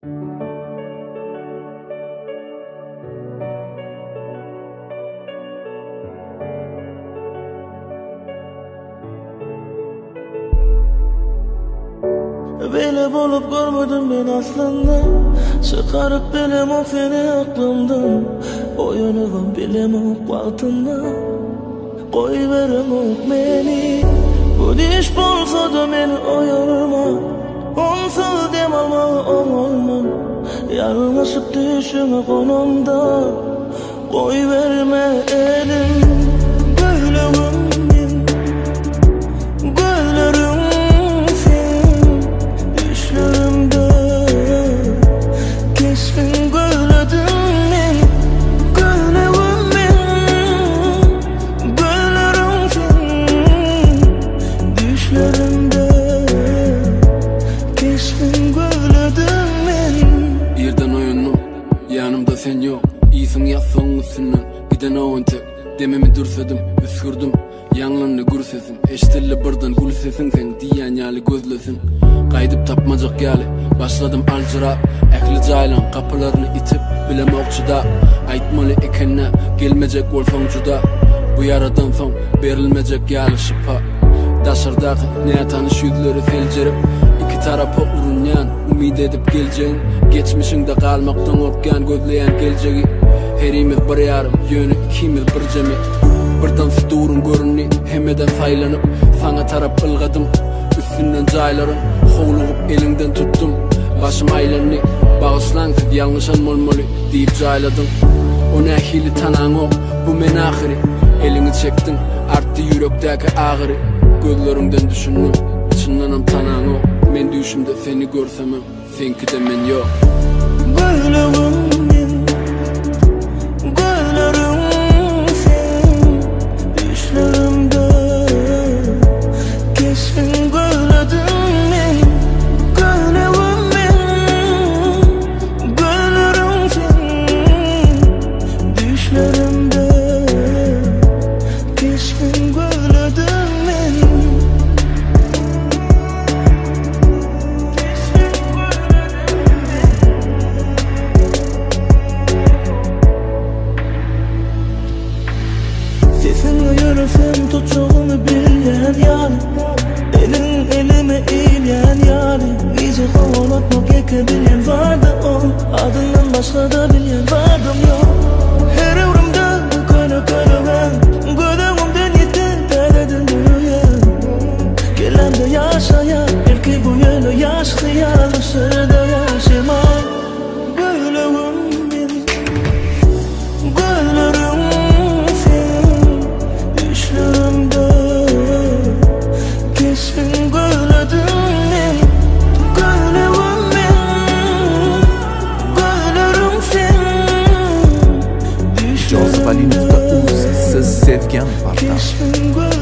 Böyle bolup görmedim ben aslında. Çıkarıp bilem o seni aklımdan. Oyunuğum bilem o vaktında. Koy verem o beni. Bu diş bolsa da beni oyarma. Onsuz dem alma olmam. Yalnızıp düşüme konumda. Koy verme elim. Gülüm ben, gülürüm sen. Düşlerimde keskin gülüdüm ben. Gülüm ben, gülürüm sen. Düşlerimde keskin gülüdüm ben. Yerden oyunum, yanımda sen yok. İyisin yazsın üstünden, giden o ente. Dememi dürsedim, üskürdüm. Yanlarını gür sesin, eştilli birden gül sesin. Sen diyen yali gözlesin. Kaydıp tapmacak yali, başladım alcıra. Ehli caylan kapılarını itip bilem okçuda. Aytmalı ekenine, gelmeyecek olsan juda. Bu yaradan son, berilmeyecek yali şıpa. Daşırdaki ne tanış yüzleri felcerip. İki tarafa urunyan, umid edip geleceğin. Geçmişinde kalmaktan korkan, gözleyen geleceği. Herimiz bir yarım, yönü ikimiz bir cemi. Birden süturun görünni, hemeden saylanıp. Sana taraf ılgadım, üstünden cayların. Hovluğup elinden tuttum, başım aylanni. Bağışlansız yanlış anmalmalı deyip cayladım. O nehili tanan o, bu men ahiri. Elini çektin, arttı yürekteki ağrı. Gözlerinden düşündüm, içindenim tanan o. Men düşümde seni görsemem, senki de men yok. Gülüm ben, gülürüm sen. Düşlerimde keskin gülüdüm ben. Gülüm ben, gülürüm sen. Düşlerimde keskin gülüdüm ben. Sesinle yürüsem tutuşuğunu bilen yani. Elin elime eğilen yani. İyice kovalatmak ekebilen vardı o. Adından başka da bilen vardım yok. Her evrimde kara kara ben. Gözümden yeter terledin dünya. Gelemde yaşaya, belki bu yolu yaş hıyalı sırada yaşama. Gülüm ben, gülürüm sen. Düşlerimde keskin gülüdüm ben. Gülüm ben, gülürüm sen. Joseph Ali.uz, siz sevgan barda. Keskin gülüdüm.